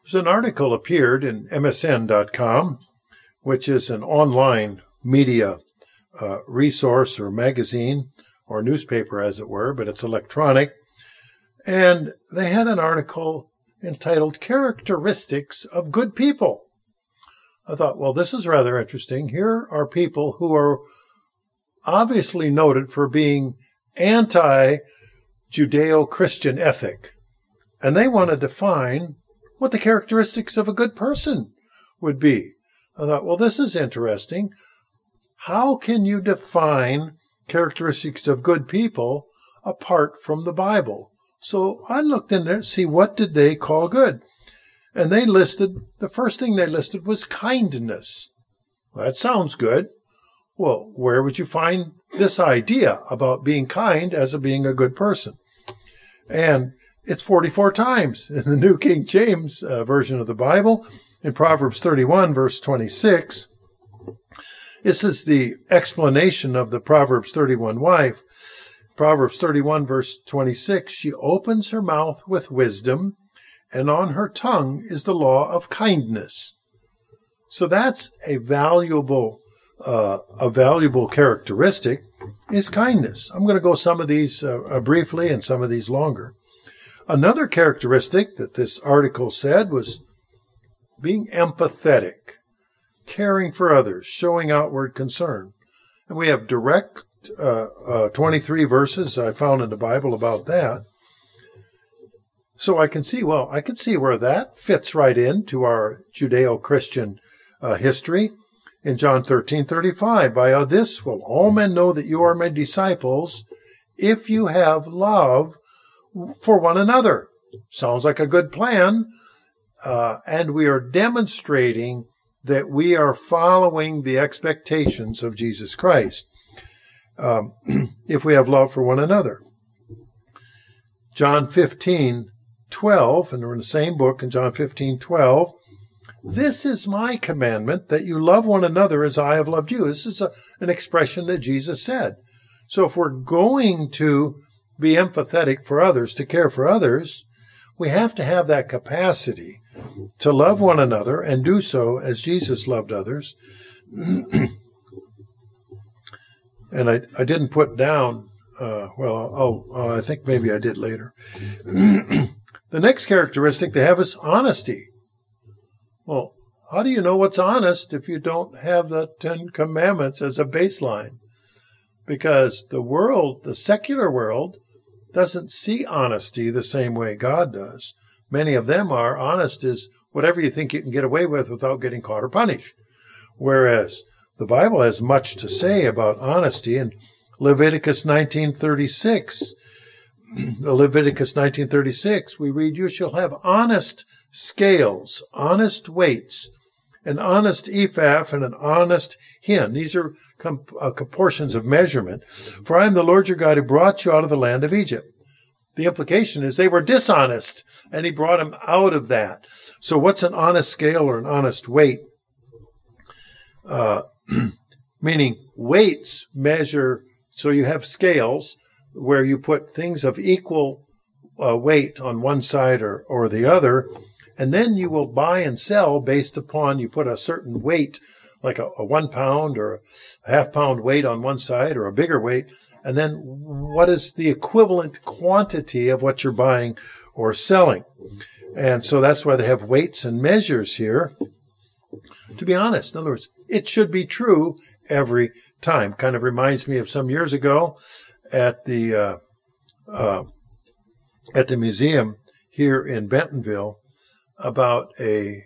There's an article appeared in MSN.com, which is an online media resource or magazine or newspaper, as it were, but it's electronic. And they had an article entitled Characteristics of Good People. I thought, well, this is rather interesting. Here are people who are obviously noted for being anti-Judeo-Christian ethic. And they want to define what the characteristics of a good person would be. I thought, well, this is interesting. How can you define characteristics of good people apart from the Bible? So I looked in there to see what did they call good. And they listed, the first thing they listed was kindness. Well, that sounds good. Well, where would you find this idea about being kind as being a good person? And it's 44 times in the New King James version of the Bible. In Proverbs 31, verse 26, this is the explanation of the Proverbs 31 wife. Proverbs 31, verse 26, she opens her mouth with wisdom, and on her tongue is the law of kindness. So that's a valuable characteristic, is kindness. I'm going to go some of these briefly and some of these longer. Another characteristic that this article said was being empathetic, caring for others, showing outward concern. And we have direct 23 verses I found in the Bible about that. So I can see where that fits right into our Judeo-Christian history. In John 13:35, by this will all men know that you are my disciples, if you have love for one another. Sounds like a good plan. And we are demonstrating that we are following the expectations of Jesus Christ if we have love for one another. John 15:12, and we're in the same book in John 15:12, this is my commandment, that you love one another as I have loved you. This is an expression that Jesus said. So if we're going to be empathetic for others, to care for others, we have to have that capacity to love one another and do so as Jesus loved others. And I didn't put down, I think maybe I did later. The next characteristic they have is honesty. Well, how do you know what's honest if you don't have the 10 Commandments as a baseline? Because the world, the secular world, doesn't see honesty the same way God does. Many of them are honest is whatever you think you can get away with without getting caught or punished. Whereas the Bible has much to say about honesty. In Leviticus 19:36, we read, you shall have honest scales, honest weights, an honest ephah and an honest hin. These are portions of measurement. For I am the Lord your God who brought you out of the land of Egypt. The implication is they were dishonest, and he brought them out of that. So what's an honest scale or an honest weight? Meaning weights measure, so you have scales where you put things of equal weight on one side or the other, and then you will buy and sell based upon, you put a certain weight, like a 1 pound or a half pound weight on one side or a bigger weight, and then what is the equivalent quantity of what you're buying or selling. And so that's why they have weights and measures here. To be honest, in other words, it should be true every time. Kind of reminds me of some years ago at the museum here in Bentonville about a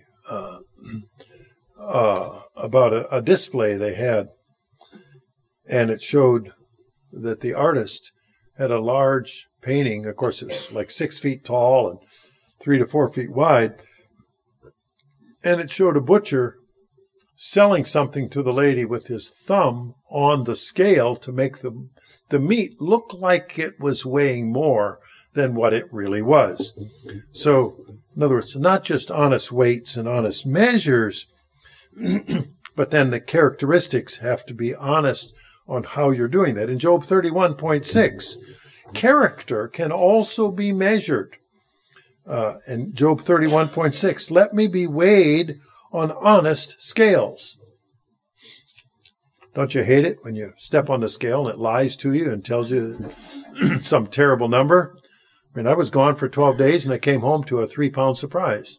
display they had, and it showed that the artist had a large painting. Of course, it was like 6 feet tall and 3 to 4 feet wide, and it showed a butcher selling something to the lady with his thumb on the scale to make the meat look like it was weighing more than what it really was. So, in other words, not just honest weights and honest measures, but then the characteristics have to be honest on how you're doing that. In Job 31:6, character can also be measured. And Job 31:6, let me be weighed on honest scales. Don't you hate it when you step on the scale and it lies to you and tells you some terrible number? I mean, I was gone for 12 days and I came home to a 3-pound surprise.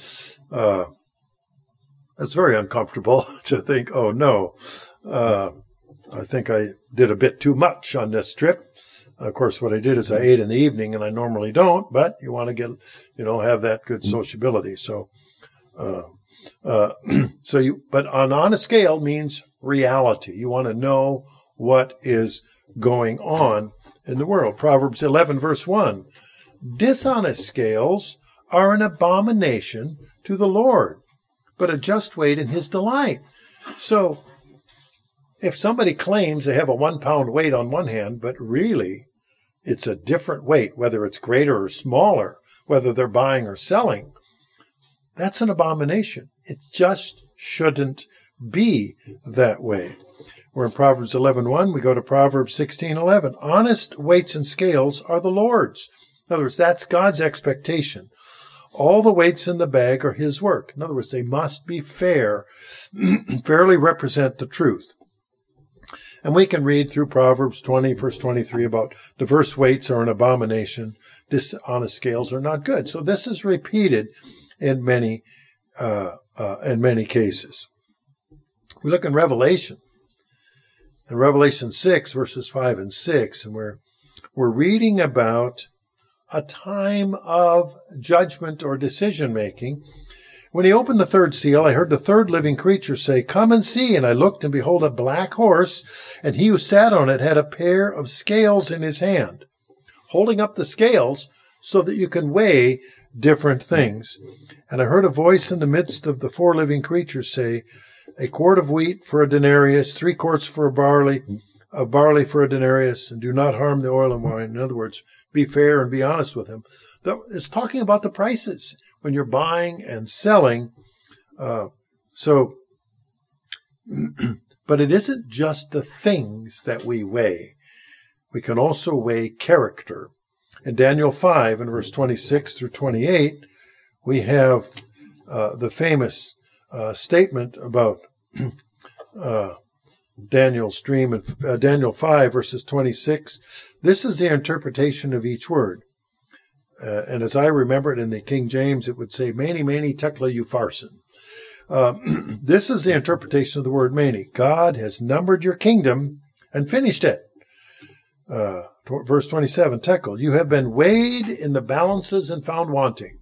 That's very uncomfortable to think, oh no, I think I did a bit too much on this trip. Of course, what I did is I ate in the evening, and I normally don't, but you want to get, have that good sociability. So, but on honest scale means reality. You want to know what is going on in the world. Proverbs 11, verse 1. Dishonest scales are an abomination to the Lord, but a just weight in his delight. So, if somebody claims they have a 1-pound weight on one hand, but really it's a different weight, whether it's greater or smaller, whether they're buying or selling, that's an abomination. It just shouldn't be that way. We're in Proverbs 11:1. We go to Proverbs 16:11. Honest weights and scales are the Lord's. In other words, that's God's expectation. All the weights in the bag are his work. In other words, they must be fair, fairly represent the truth. And we can read through Proverbs 20, verse 23 about diverse weights are an abomination. Dishonest scales are not good. So this is repeated in many cases. We look in Revelation 6, verses 5 and 6, and we're reading about a time of judgment or decision-making. When he opened the third seal, I heard the third living creature say, come and see. And I looked, and behold, a black horse, and he who sat on it had a pair of scales in his hand, holding up the scales so that you can weigh different things. And I heard a voice in the midst of the 4 living creatures say, a quart of wheat for a denarius, 3 quarts of barley for a denarius, and do not harm the oil and wine. In other words, be fair and be honest with him. It's talking about the prices when you're buying and selling. But it isn't just the things that we weigh. We can also weigh character. In Daniel 5, in verse 26 through 28, we have the famous statement about Daniel's dream in Daniel 5, verses 26. This is the interpretation of each word. And as I remember it in the King James, it would say, Mene, Mene, Tekla, Upharsin. This is the interpretation of the word Mene. God has numbered your kingdom and finished it. Verse 27, Tekel, you have been weighed in the balances and found wanting.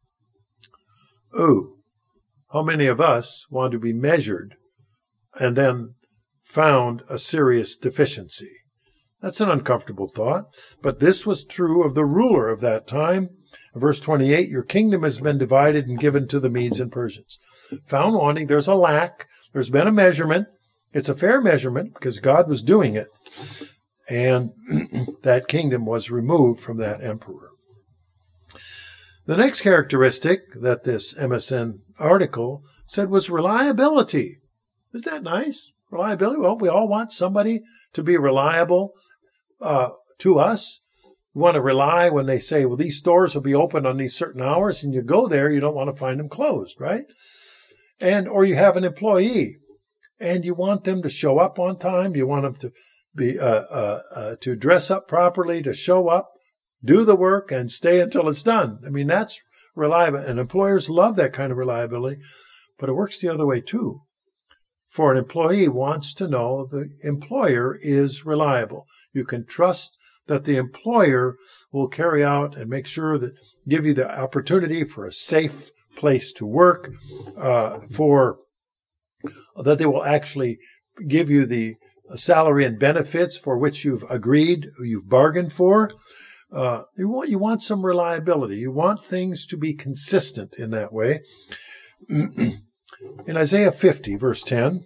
Ooh, how many of us want to be measured and then found a serious deficiency? That's an uncomfortable thought, but this was true of the ruler of that time. Verse 28, your kingdom has been divided and given to the Medes and Persians. Found wanting, there's a lack, there's been a measurement. It's a fair measurement because God was doing it, and that kingdom was removed from that emperor. The next characteristic that this MSN article said was reliability. Isn't that nice? Reliability. Well, we all want somebody to be reliable to us. We want to rely when they say, well, these stores will be open on these certain hours, and you go there, you don't want to find them closed, right? Or you have an employee, and you want them to show up on time. You want them to be to dress up properly, to show up, do the work, and stay until it's done. I mean, that's reliable, and employers love that kind of reliability, but it works the other way too. For an employee wants to know the employer is reliable. You can trust that the employer will carry out and make sure that give you the opportunity for a safe place to work, for that they will actually give you the salary and benefits for which you've agreed, you've bargained for. You want some reliability. You want things to be consistent in that way. In Isaiah 50, verse 10,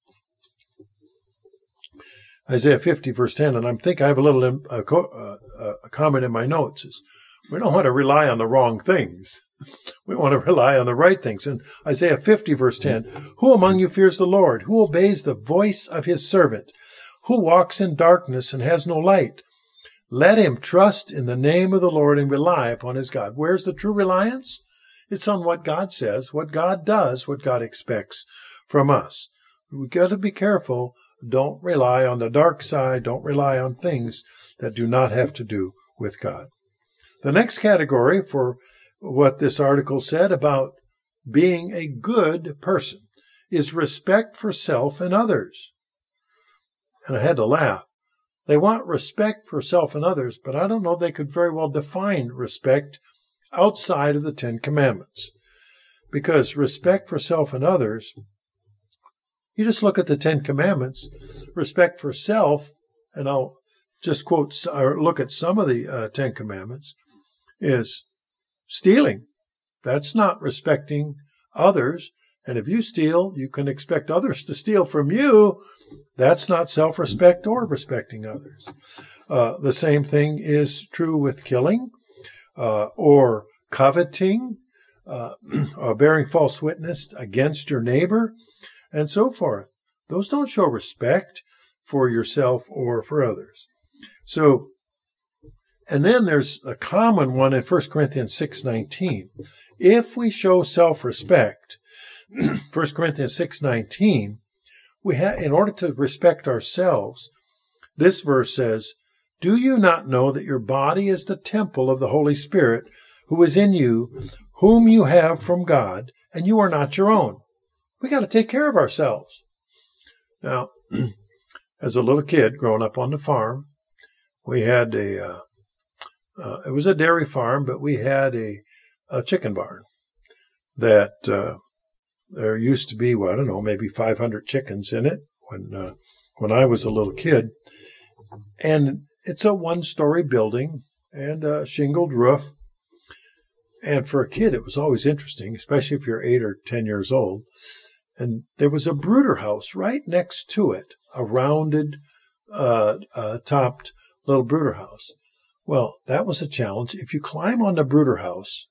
Isaiah 50, verse 10, and I think I have a little a comment in my notes, is we don't want to rely on the wrong things. We want to rely on the right things. In Isaiah 50, verse 10, who among you fears the Lord? Who obeys the voice of his servant? Who walks in darkness and has no light? Let him trust in the name of the Lord and rely upon his God. Where's the true reliance? It's on what God says, what God does, what God expects from us. We've got to be careful. Don't rely on the dark side. Don't rely on things that do not have to do with God. The next category for what this article said about being a good person is respect for self and others. And I had to laugh. They want respect for self and others, but I don't know, they could very well define respect outside of the Ten Commandments. Because respect for self and others, you just look at the Ten Commandments, respect for self, and I'll just quote or look at some of the Ten Commandments, is stealing. That's not respecting others. And if you steal, you can expect others to steal from you. That's not self-respect or respecting others. The same thing is true with killing or coveting, bearing false witness against your neighbor, and so forth. Those don't show respect for yourself or for others. So, and then there's a common one in 1 Corinthians 6:19. If we show self-respect, 1 Corinthians 6:19, in order to respect ourselves, this verse says, "Do you not know that your body is the temple of the Holy Spirit who is in you, whom you have from God, and you are not your own?" We got to take care of ourselves. Now, as a little kid growing up on the farm, we had it was a dairy farm, but we had a chicken barn that there used to be, well, I don't know, maybe 500 chickens in it when I was a little kid. And it's a one-story building and a shingled roof. And for a kid, it was always interesting, especially if you're 8 or 10 years old. And there was a brooder house right next to it, a rounded, topped little brooder house. Well, that was a challenge. If you climb on the brooder house,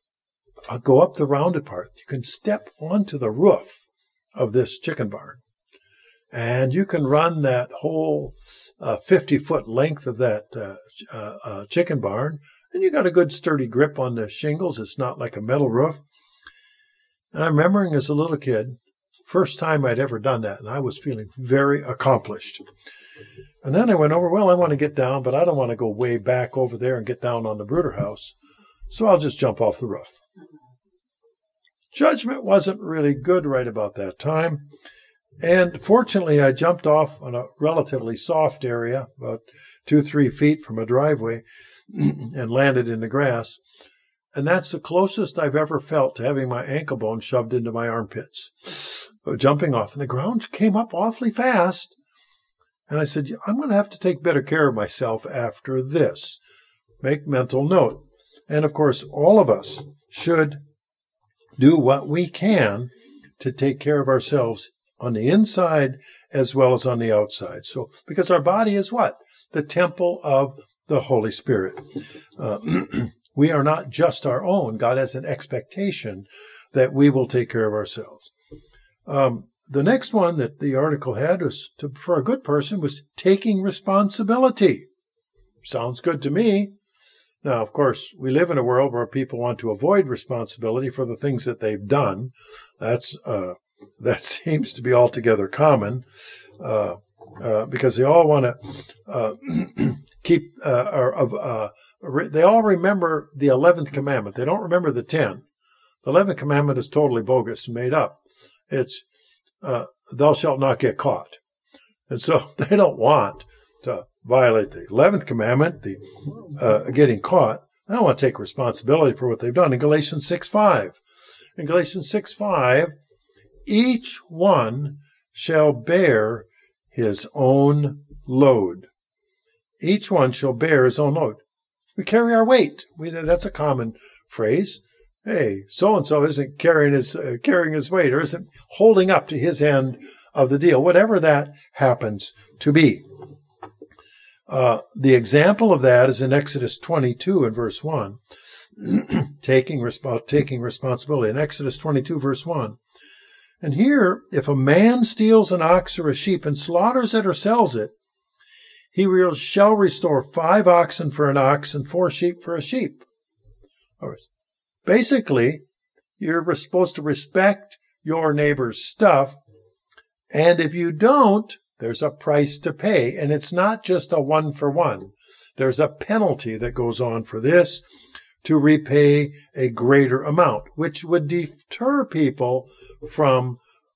go up the rounded part, you can step onto the roof of this chicken barn. And you can run that whole 50-foot length of that chicken barn, and you got a good sturdy grip on the shingles. It's not like a metal roof. And I'm remembering as a little kid, first time I'd ever done that, and I was feeling very accomplished. And then I went over, well, I want to get down, but I don't want to go way back over there and get down on the brooder house, so I'll just jump off the roof. Judgment wasn't really good right about that time. And fortunately, I jumped off on a relatively soft area, about 2-3 feet from a driveway, and landed in the grass. And that's the closest I've ever felt to having my ankle bone shoved into my armpits, jumping off. And the ground came up awfully fast. And I said, I'm going to have to take better care of myself after this. Make mental note. And of course, all of us should do what we can to take care of ourselves on the inside as well as on the outside. So, because our body is what? The temple of the Holy Spirit. We are not just our own. God has an expectation that we will take care of ourselves. The next one that the article had was, for a good person, was taking responsibility. Sounds good to me. Now, of course, we live in a world where people want to avoid responsibility for the things that they've done. That seems to be altogether common, because they all want to keep, they all remember the 11th commandment. They don't remember the 10. The 11th commandment is totally bogus and made up. It's, thou shalt not get caught. And so they don't want to violate the 11th commandment, the getting caught. They don't want to take responsibility for what they've done. In Galatians 6:5, each one shall bear his own load. Each one shall bear his own load. We carry our weight. That's a common phrase. Hey, so-and-so isn't carrying his weight, or isn't holding up to his end of the deal, whatever that happens to be. The example of that is in Exodus 22 and verse 1, taking responsibility. In Exodus 22, verse 1. And here, if a man steals an ox or a sheep and slaughters it or sells it, shall restore 5 oxen for an ox and 4 sheep for a sheep. Basically, you're supposed to respect your neighbor's stuff, and if you don't, there's a price to pay, and it's not just a 1-for-1. There's a penalty that goes on for this to repay a greater amount, which would deter people from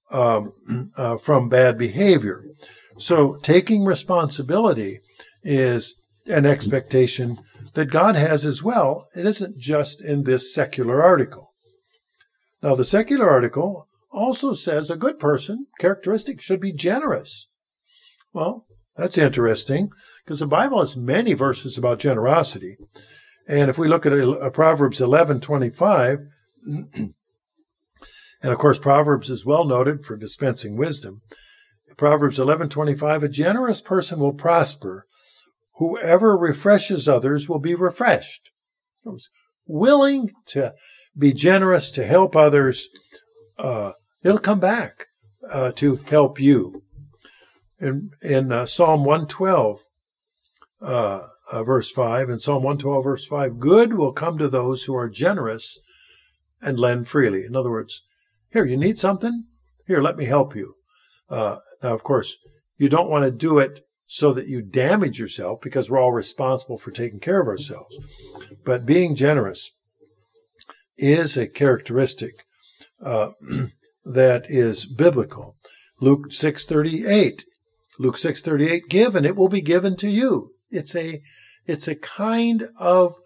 bad behavior. So taking responsibility is an expectation that God has as well. It isn't just in this secular article. Now, the secular article also says a good person, characteristic, should be generous. Well, that's interesting because the Bible has many verses about generosity. And if we look at Proverbs 11:25, and of course Proverbs is well noted for dispensing wisdom. Proverbs 11:25, a generous person will prosper. Whoever refreshes others will be refreshed. Willing to be generous, to help others, it'll come back to help you. In Psalm 112, verse 5, in Psalm 112, verse 5, good will come to those who are generous and lend freely. In other words, here, you need something? Here, let me help you. Now, of course, you don't want to do it so that you damage yourself, because we're all responsible for taking care of ourselves. But being generous is a characteristic that is biblical. Luke 6:38. Luke 6:38, give and it will be given to you. It's a kind of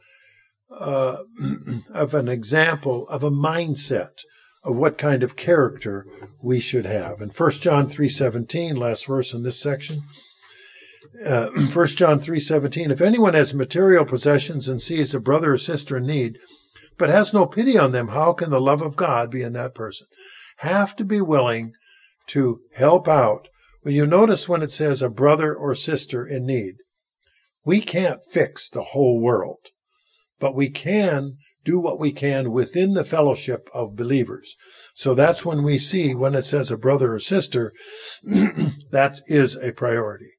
an example of a mindset of what kind of character we should have. In 1 John 3:17, last verse in this section, 1 John 3:17, if anyone has material possessions and sees a brother or sister in need, but has no pity on them, how can the love of God be in that person? Have to be willing to help out. When you notice when it says a brother or sister in need, we can't fix the whole world, but we can do what we can within the fellowship of believers. So that's when we see when it says a brother or sister, that is a priority.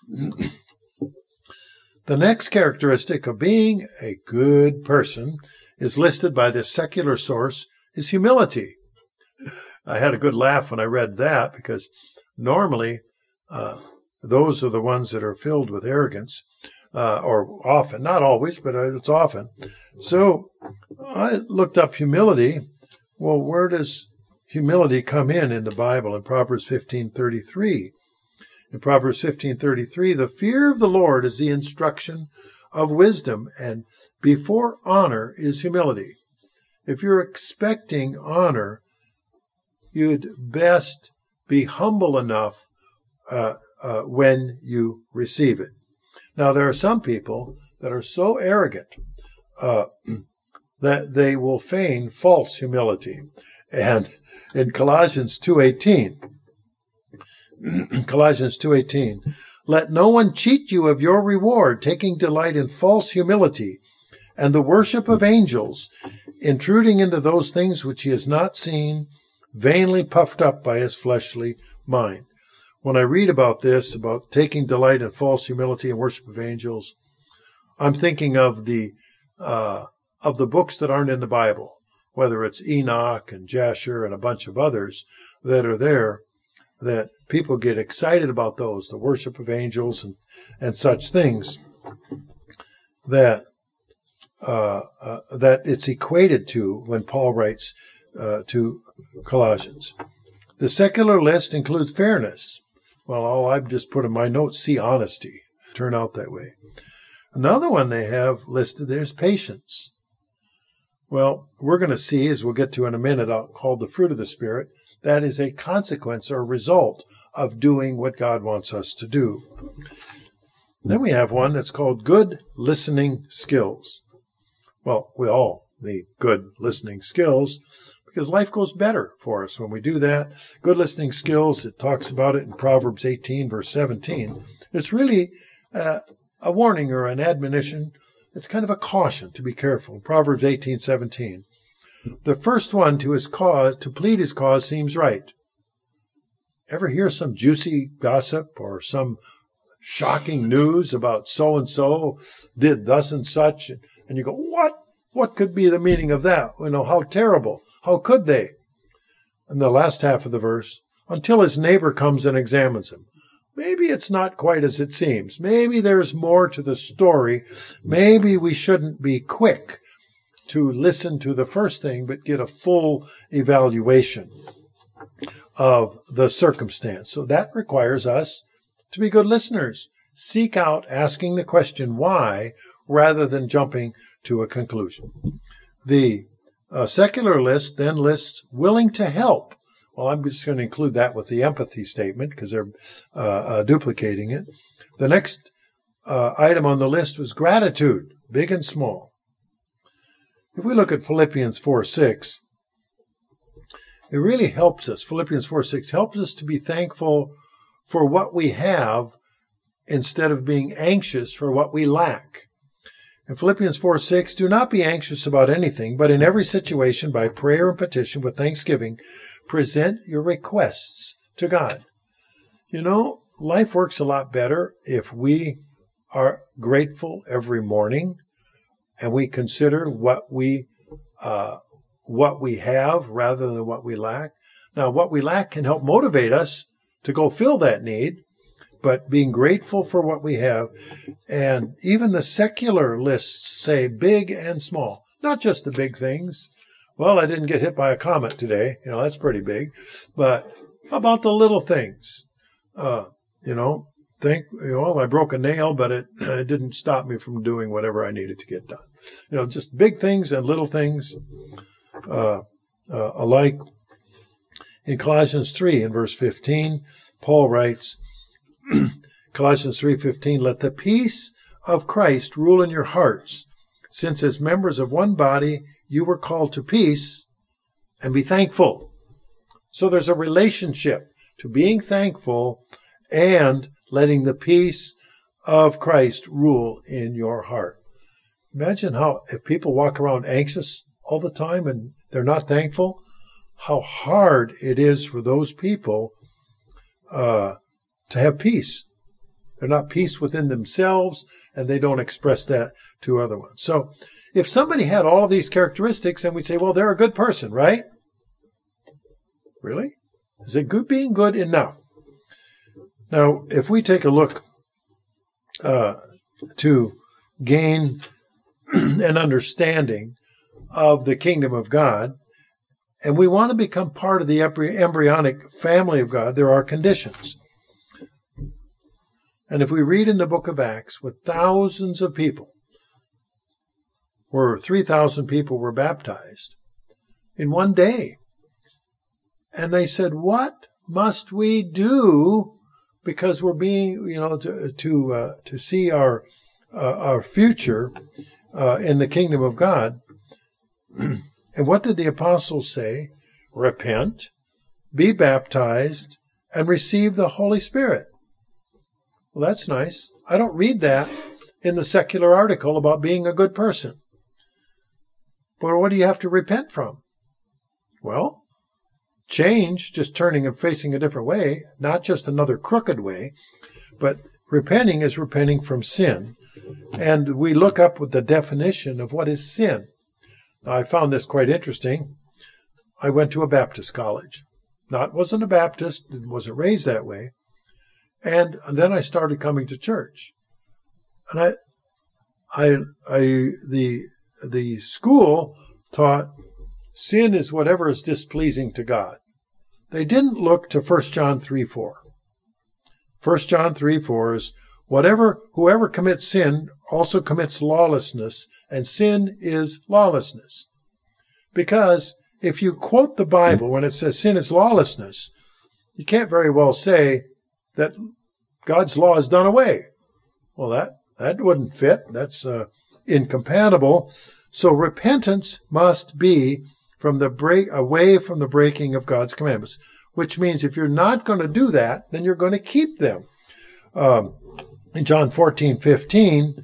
The next characteristic of being a good person is listed by this secular source is humility. I had a good laugh when I read that, because normally those are the ones that are filled with arrogance, or often, not always, but it's often. So I looked up humility. Well, where does humility come in the Bible? In Proverbs 15:33. In Proverbs 15:33, the fear of the Lord is the instruction of wisdom, and before honor is humility. If you're expecting honor, you'd best be humble enough when you receive it. Now, there are some people that are so arrogant that they will feign false humility. And in Colossians 2:18, Colossians 2:18, let no one cheat you of your reward, taking delight in false humility and the worship of angels, intruding into those things which he has not seen, vainly puffed up by his fleshly mind. When I read about this, about taking delight in false humility and worship of angels, I'm thinking of the books that aren't in the Bible, whether it's Enoch and Jasher and a bunch of others that are there, that people get excited about those, the worship of angels and such things, that it's equated to when Paul writes to Colossians. The secular list includes fairness. Well, all I've just put in my notes, see honesty. Turn out that way. Another one they have listed there is patience. Well, we're going to see, as we'll get to in a minute, called the fruit of the Spirit. That is a consequence or result of doing what God wants us to do. Then we have one that's called good listening skills. Well, we all need good listening skills, because life goes better for us when we do that. Good listening skills, it talks about it in Proverbs 18, verse 17. It's really a warning or an admonition. It's kind of a caution to be careful. Proverbs 18:17. The first one to plead his cause seems right. Ever hear some juicy gossip or some shocking news about so-and-so did thus and such. And you go, what? What could be the meaning of that? How terrible. How could they? And the last half of the verse, until his neighbor comes and examines him. Maybe it's not quite as it seems. Maybe there's more to the story. Maybe we shouldn't be quick to listen to the first thing, but get a full evaluation of the circumstance. So that requires us to be good listeners. Seek out asking the question why rather than jumping to a conclusion. The secular list then lists willing to help. Well, I'm just going to include that with the empathy statement because they're duplicating it. The next item on the list was gratitude, big and small. If we look at Philippians 4:6, it really helps us. Philippians 4:6 helps us to be thankful for what we have instead of being anxious for what we lack. In Philippians 4:6, do not be anxious about anything, but in every situation, by prayer and petition with thanksgiving, present your requests to God. Life works a lot better if we are grateful every morning and we consider what we have rather than what we lack. Now, what we lack can help motivate us to go fill that need, but being grateful for what we have. And even the secular lists say big and small, not just the big things. Well, I didn't get hit by a comet today. That's pretty big. But how about the little things? I broke a nail, but it didn't stop me from doing whatever I needed to get done. Just big things and little things alike. In Colossians 3, in verse 15, Paul writes, Colossians 3:15, let the peace of Christ rule in your hearts, since as members of one body you were called to peace, and be thankful. So there's a relationship to being thankful and letting the peace of Christ rule in your heart. Imagine if people walk around anxious all the time and they're not thankful, how hard it is for those people to have peace. They're not peace within themselves, and they don't express that to other ones. So if somebody had all of these characteristics, then we'd say, well, they're a good person, right? Really? Is it being good enough? Now, if we take a look to gain an understanding of the kingdom of God, and we want to become part of the embryonic family of God, there are conditions. And if we read in the book of Acts, with thousands of people, where 3,000 people were baptized in one day, and they said, what must we do? Because we're being, to see our future in the kingdom of God. And what did the apostles say? Repent, be baptized, and receive the Holy Spirit. Well, that's nice. I don't read that in the secular article about being a good person. But what do you have to repent from? Well, change, just turning and facing a different way, not just another crooked way, but repenting is repenting from sin. And we look up with the definition of what is sin. Now, I found this quite interesting. I went to a Baptist college. Wasn't a Baptist, wasn't raised that way. And then I started coming to church. And the school taught sin is whatever is displeasing to God. They didn't look to 1 John 3:4. 1 John 3:4 is whoever commits sin also commits lawlessness, and sin is lawlessness. Because if you quote the Bible when it says sin is lawlessness, you can't very well say that God's law is done away. Well, that wouldn't fit. That's incompatible. So repentance must be away from the breaking of God's commandments, which means if you're not going to do that, then you're going to keep them. In John 14:15,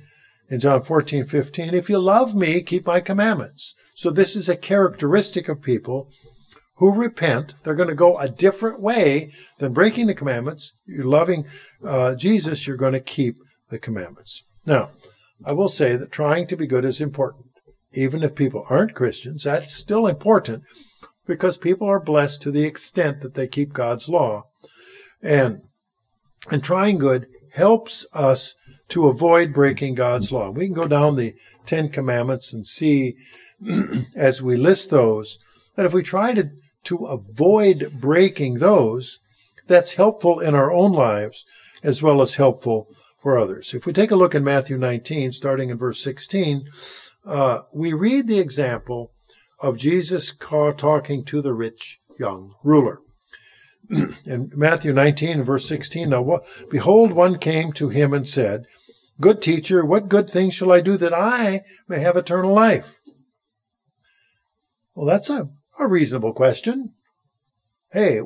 if you love me, keep my commandments. So this is a characteristic of people who repent. They're going to go a different way than breaking the commandments. You're loving Jesus, you're going to keep the commandments. Now, I will say that trying to be good is important. Even if people aren't Christians, that's still important because people are blessed to the extent that they keep God's law. And trying good helps us to avoid breaking God's law. We can go down the 10 Commandments and see, as we list those, that if we try to avoid breaking those, that's helpful in our own lives as well as helpful for others. If we take a look in Matthew 19, starting in verse 16, we read the example of Jesus talking to the rich young ruler. In Matthew 19, verse 16, now, behold, one came to him and said, Good teacher, what good thing shall I do that I may have eternal life? Well, that's a reasonable question. Hey,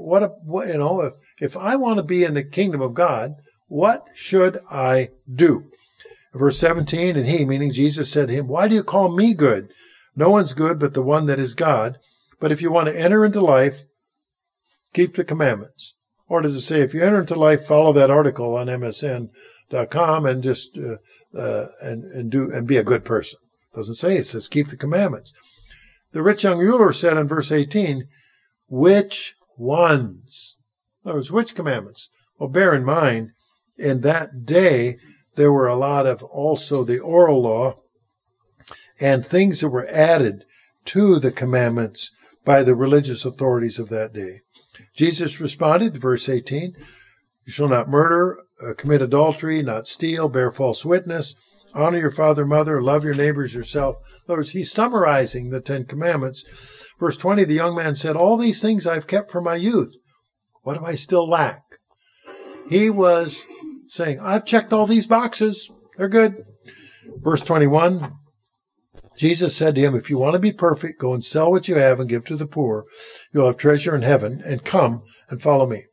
if I want to be in the kingdom of God, what should I do? Verse 17, and he, meaning Jesus, said to him, Why do you call me good? No one's good but the one that is God. But if you want to enter into life, keep the commandments. Or does it say, if you enter into life, follow that article on MSN.com and just and be a good person? It doesn't say. It says keep the commandments. The rich young ruler said in verse 18, which ones? In other words, which commandments? Well, bear in mind, in that day, there were a lot of also the oral law and things that were added to the commandments by the religious authorities of that day. Jesus responded, verse 18, you shall not murder, commit adultery, not steal, bear false witness, honor your father and mother, love your neighbors yourself. In other words, he's summarizing the 10 Commandments. Verse 20, the young man said, all these things I've kept from my youth. What do I still lack? He was saying, I've checked all these boxes. They're good. Verse 21, Jesus said to him, if you want to be perfect, go and sell what you have and give to the poor. You'll have treasure in heaven, and come and follow me.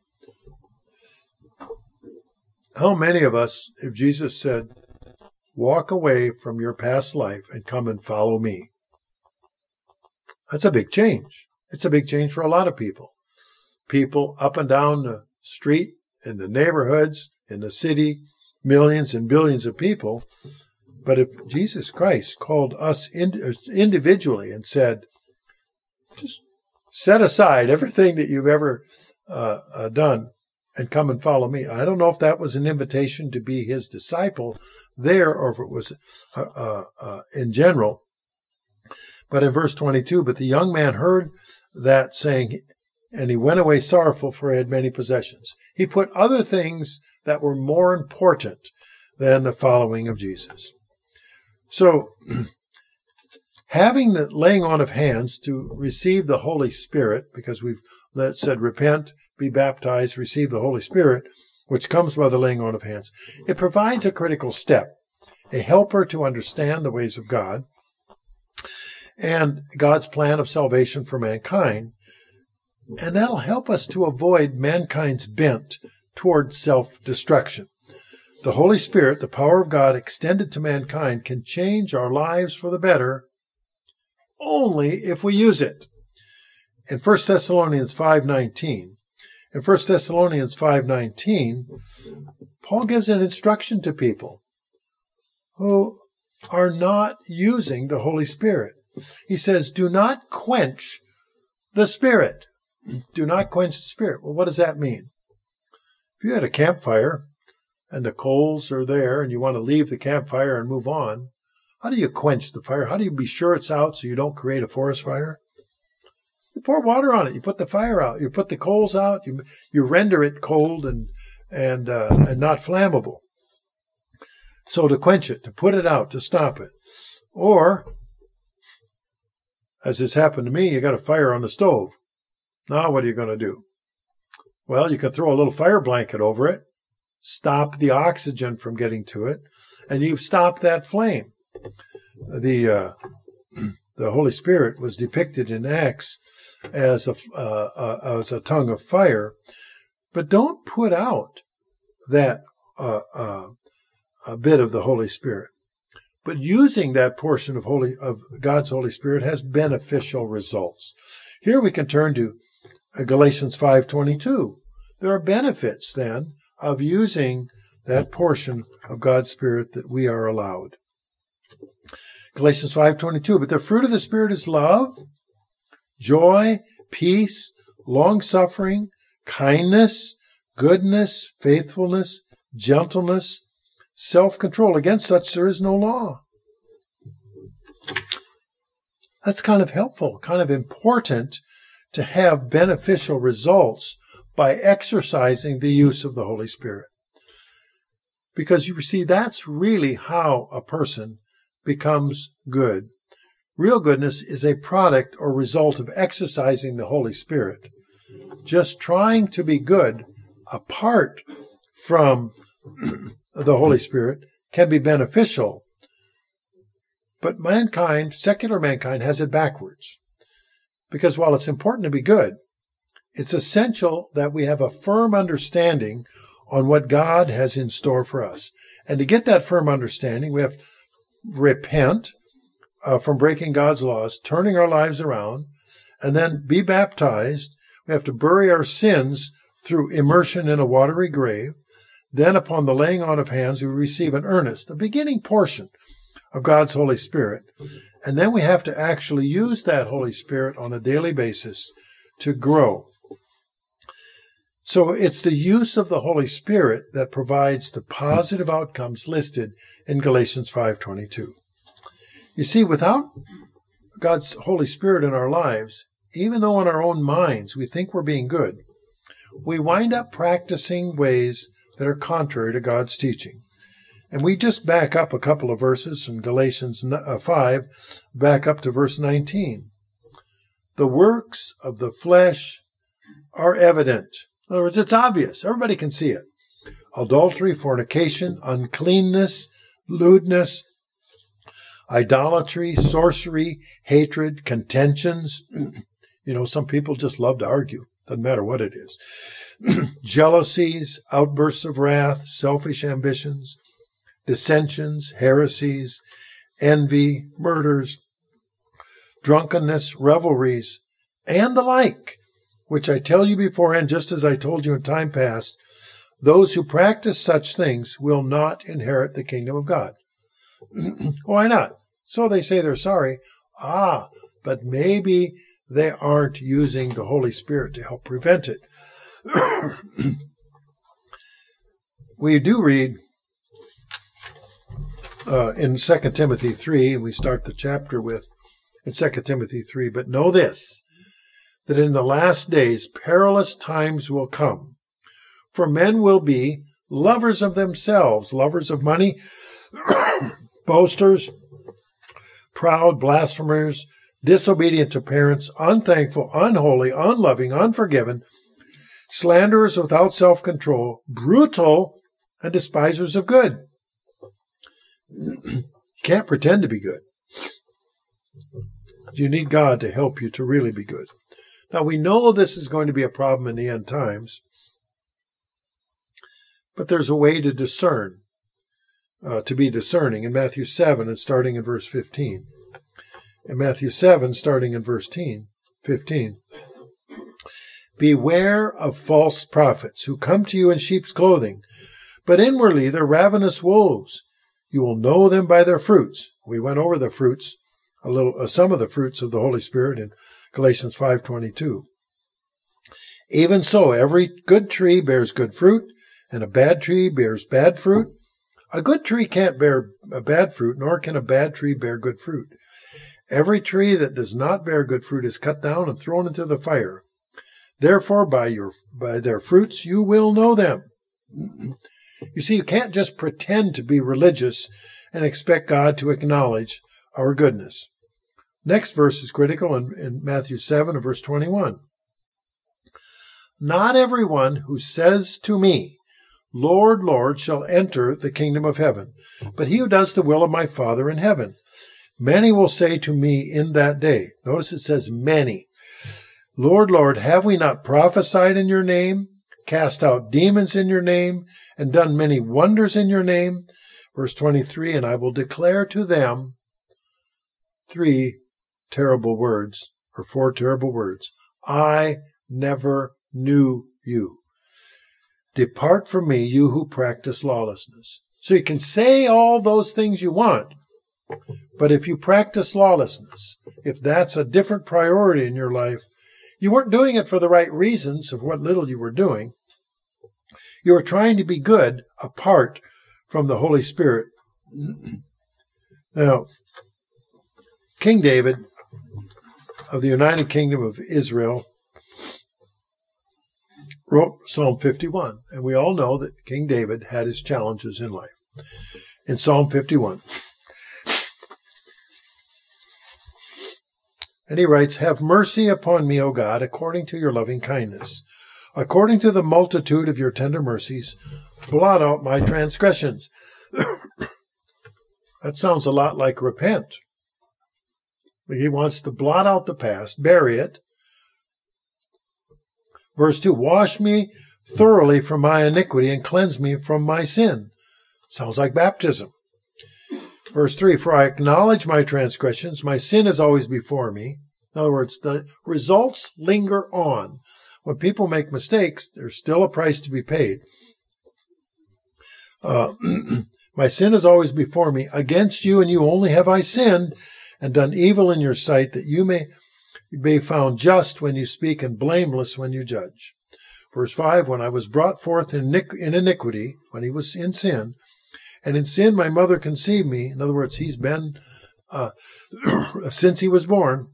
How many of us, if Jesus said, walk away from your past life and come and follow me? That's a big change. It's a big change for a lot of people. People up and down the street, in the neighborhoods, in the city, millions and billions of people. But if Jesus Christ called us individually and said, just set aside everything that you've ever done and come and follow me. I don't know if that was an invitation to be his disciple there or if it was in general. But in verse 22, but the young man heard that saying, and he went away sorrowful, for he had many possessions. He put other things that were more important than the following of Jesus. So, having the laying on of hands to receive the Holy Spirit, because we've said repent, be baptized, receive the Holy Spirit, which comes by the laying on of hands, it provides a critical step, a helper to understand the ways of God and God's plan of salvation for mankind. And that'll help us to avoid mankind's bent toward self-destruction. The Holy Spirit, the power of God extended to mankind, can change our lives for the better only if we use it. In 1 Thessalonians 5:19, Paul gives an instruction to people who are not using the Holy Spirit. He says, do not quench the Spirit. Do not quench the Spirit. Well, what does that mean? If you had a campfire and the coals are there and you want to leave the campfire and move on, how do you quench the fire? How do you be sure it's out so you don't create a forest fire? You pour water on it. You put the fire out. You put the coals out. You render it cold and not flammable. So to quench it, to put it out, to stop it. Or, as has happened to me, you got a fire on the stove. Now what are you going to do? Well, you can throw a little fire blanket over it, stop the oxygen from getting to it, and you've stopped that flame. The Holy Spirit was depicted in Acts as a tongue of fire, but don't put out that a bit of the Holy Spirit. But using that portion of God's Holy Spirit has beneficial results. Here we can turn to Galatians 5:22. There are benefits, then, of using that portion of God's Spirit that we are allowed. Galatians 5:22, but the fruit of the Spirit is love, joy, peace, long-suffering, kindness, goodness, faithfulness, gentleness, self-control. Against such there is no law. That's kind of helpful, kind of important to have beneficial results by exercising the use of the Holy Spirit. Because you see, that's really how a person becomes good. Real goodness is a product or result of exercising the Holy Spirit. Just trying to be good apart from the Holy Spirit can be beneficial. But mankind, secular mankind, has it backwards. Because while it's important to be good, it's essential that we have a firm understanding on what God has in store for us. And to get that firm understanding, we have to repent from breaking God's laws, turning our lives around, and then be baptized. We have to bury our sins through immersion in a watery grave. Then upon the laying on of hands, we receive an earnest, a beginning portion of God's Holy Spirit. And then we have to actually use that Holy Spirit on a daily basis to grow. So it's the use of the Holy Spirit that provides the positive outcomes listed in Galatians 5:22. You see, without God's Holy Spirit in our lives, even though in our own minds we think we're being good, we wind up practicing ways that are contrary to God's teaching. And we just back up a couple of verses from Galatians 5, back up to verse 19. The works of the flesh are evident. In other words, it's obvious. Everybody can see it. Adultery, fornication, uncleanness, lewdness, idolatry, sorcery, hatred, contentions. Some people just love to argue. Doesn't matter what it is. Jealousies, outbursts of wrath, selfish ambitions, dissensions, heresies, envy, murders, drunkenness, revelries, and the like, which I tell you beforehand, just as I told you in time past, those who practice such things will not inherit the kingdom of God. Why not? So they say they're sorry. But maybe they aren't using the Holy Spirit to help prevent it. We do read in 2 Timothy 3, and we start the chapter with, in 2 Timothy 3, but know this, that in the last days perilous times will come. For men will be lovers of themselves, lovers of money, boasters, proud, blasphemers, disobedient to parents, unthankful, unholy, unloving, unforgiving, slanderers without self-control, brutal, and despisers of good. You can't pretend to be good. You need God to help you to really be good. Now, we know this is going to be a problem in the end times, but there's a way to discern, to be discerning in Matthew 7 and starting in verse 15. In Matthew 7, starting in verse 15, beware of false prophets who come to you in sheep's clothing, but inwardly they're ravenous wolves. You will know them by their fruits. We went over the fruits, some of the fruits of the Holy Spirit in Galatians 5:22. Even so, every good tree bears good fruit, and a bad tree bears bad fruit. A good tree can't bear a bad fruit, nor can a bad tree bear good fruit. Every tree that does not bear good fruit is cut down and thrown into the fire. Therefore, by their fruits you will know them. You see, you can't just pretend to be religious and expect God to acknowledge our goodness. Next verse is critical in Matthew 7 and verse 21. Not everyone who says to me, Lord, Lord, shall enter the kingdom of heaven, but he who does the will of my Father in heaven. Many will say to me in that day, notice it says many, Lord, Lord, have we not prophesied in your name, cast out demons in your name, and done many wonders in your name? Verse 23, and I will declare to them four terrible words. I never knew you. Depart from me, you who practice lawlessness. So you can say all those things you want, but if you practice lawlessness, if that's a different priority in your life, you weren't doing it for the right reasons of what little you were doing. You were trying to be good apart from the Holy Spirit. Now, King David of the United Kingdom of Israel wrote Psalm 51, and we all know that King David had his challenges in life. In Psalm 51, and he writes, "Have mercy upon me, O God, according to your loving kindness. According to the multitude of your tender mercies, blot out my transgressions." That sounds a lot like repent. He wants to blot out the past, bury it. Verse 2, "Wash me thoroughly from my iniquity and cleanse me from my sin." Sounds like baptism. Verse 3, "For I acknowledge my transgressions, my sin is always before me." In other words, the results linger on. When people make mistakes, there's still a price to be paid. "My sin is always before me. Against you and you only have I sinned, and done evil in your sight, that you may be found just when you speak and blameless when you judge." Verse 5, "When I was brought forth in iniquity," when he was in sin, "and in sin my mother conceived me," in other words, he's been, since he was born,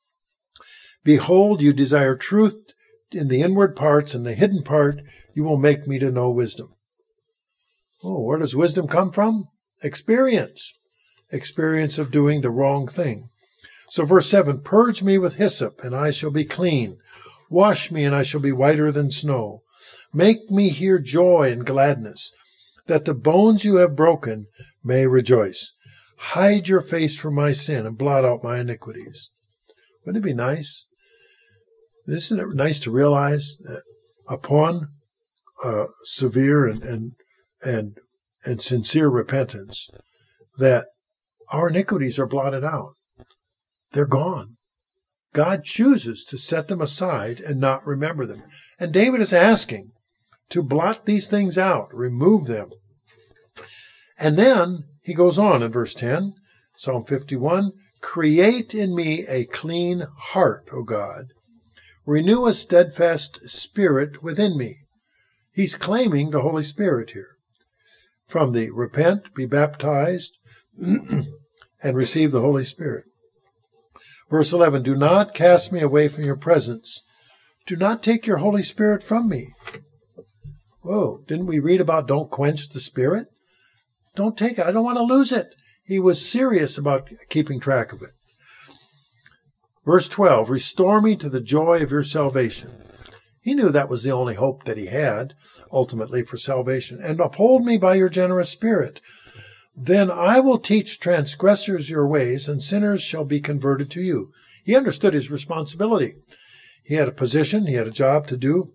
"behold, you desire truth in the inward parts, and the hidden part you will make me to know wisdom." Oh, where does wisdom come from? Experience. Experience of doing the wrong thing. So verse 7, "Purge me with hyssop, and I shall be clean. Wash me, and I shall be whiter than snow. Make me hear joy and gladness, that the bones you have broken may rejoice. Hide your face from my sin, and blot out my iniquities." Wouldn't it be nice? Isn't it nice to realize that upon severe and sincere repentance, that our iniquities are blotted out. They're gone. God chooses to set them aside and not remember them. And David is asking to blot these things out, remove them. And then he goes on in verse 10, Psalm 51, "Create in me a clean heart, O God. Renew a steadfast spirit within me." He's claiming the Holy Spirit here. From the repent, be baptized, and receive the Holy Spirit. Verse 11, "Do not cast me away from your presence. Do not take your Holy Spirit from me." Whoa, didn't we read about don't quench the Spirit? Don't take it. I don't want to lose it. He was serious about keeping track of it. Verse 12, "Restore me to the joy of your salvation." He knew that was the only hope that he had, ultimately, for salvation. "And uphold me by your generous spirit. Then I will teach transgressors your ways, and sinners shall be converted to you." He understood his responsibility. He had a position, he had a job to do.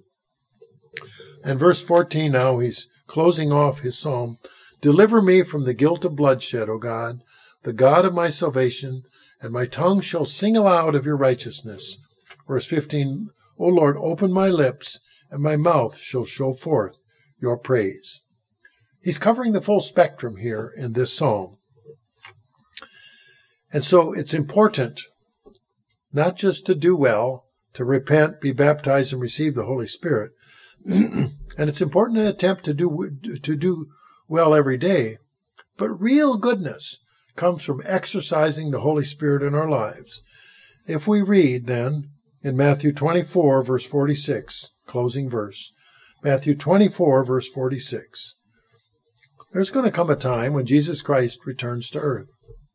And verse 14 now, he's closing off his psalm. "Deliver me from the guilt of bloodshed, O God, the God of my salvation, and my tongue shall sing aloud of your righteousness." Verse 15, "O Lord, open my lips, and my mouth shall show forth your praise." He's covering the full spectrum here in this psalm. And so it's important not just to do well, to repent, be baptized, and receive the Holy Spirit. And it's important to attempt to do well every day. But real goodness comes from exercising the Holy Spirit in our lives. If we read then in Matthew 24, verse 46, closing verse, Matthew 24, verse 46. There's going to come a time when Jesus Christ returns to earth.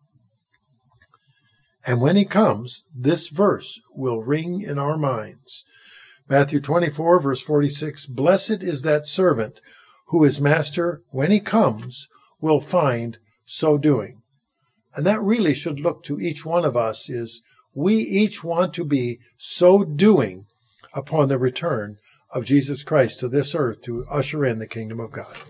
And when he comes, this verse will ring in our minds. Matthew 24, verse 46, "Blessed is that servant who his master, when he comes, will find so doing." And that really should look to each one of us is we each want to be so doing upon the return of Jesus Christ to this earth to usher in the kingdom of God.